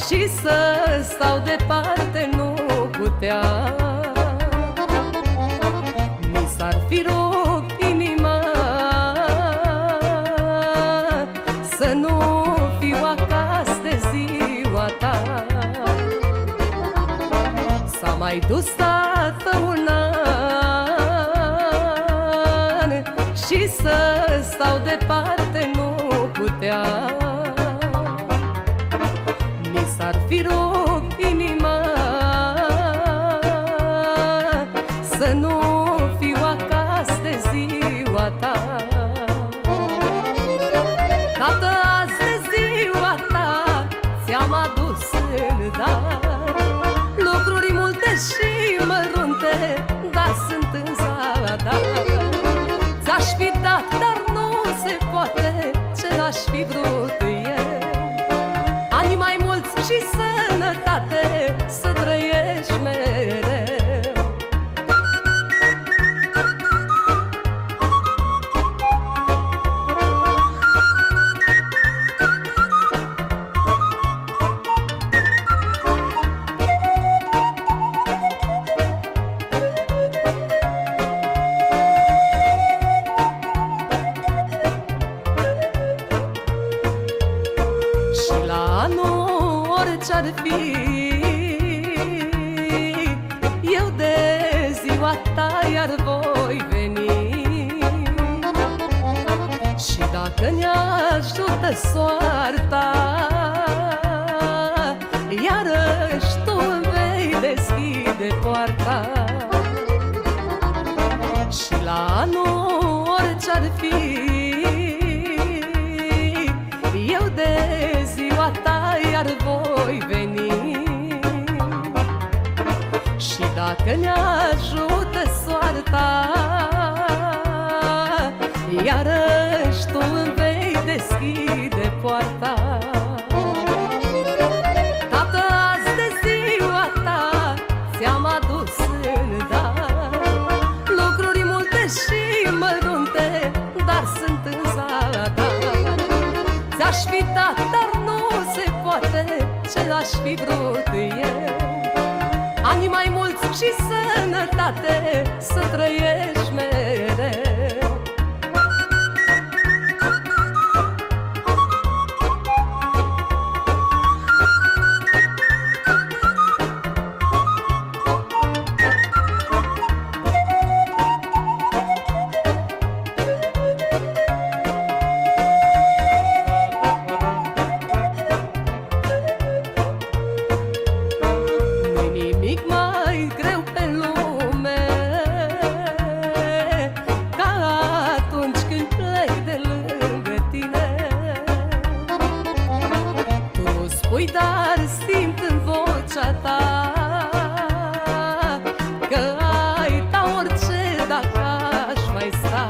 și să stau departe nu puteam. Mi s-ar fi rupt inima să nu fiu acasă de ziua ta. S-a mai dus tată un an și să stau departe nu puteam. Mi s-ar fi rupt inima să nu fiu acasă de ziua ta. Tată, azi de ziua ta ți-am adus în dar lucruri multe și mărunte, dar sunt în zadar. Ți-aș fi dat, dar nu se poate ce aș fi vrut eu. Ani mai mulți și sănătate, să trăiești mereu. Și la anul orice-ar fi, eu de ziua ta iar voi veni. Și dacă ne ajută soarta, iarăși tu îmi vei deschide poarta. Și la anul orice-ar fi, eu de ziua ta iar voi veni. Și dacă ne ajută soarta, iarăși tu îmi vei deschide poarta. Tată, azi de ziua ta ți-am adus în dar lucruri multe și mărunte, dar sunt în zadar. Ți-aș fi dat, dar nu se poate ce aș fi vrut eu. Ani mai mulți și sănătate, să trăiești mereu. Nimic mai greu pe lume ca atunci când plec de lângă tine. Tu nu spui, dar simt în vocea ta că ai da orice dacă aș mai sta.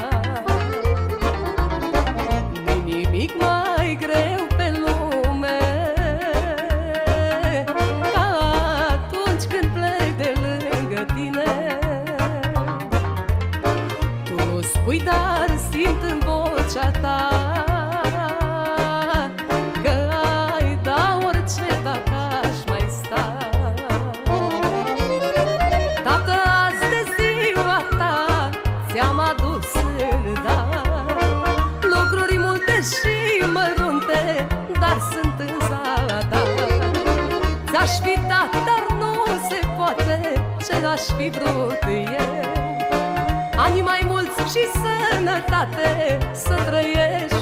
Nu-i nimic mai greu pe lume ca atunci când plec de lângă tine. Tu nu spui, dar simt în vocea ta că ai da orice dacă aș mai sta. Tată, azi de ziua ta ți-am adus în dar lucruri multe și mărunte, dar sunt în zadar. Ți-aș fi dat, dar nu se poate ce aș fi vrut eu. Ani mai mulți și sănătate, să trăiești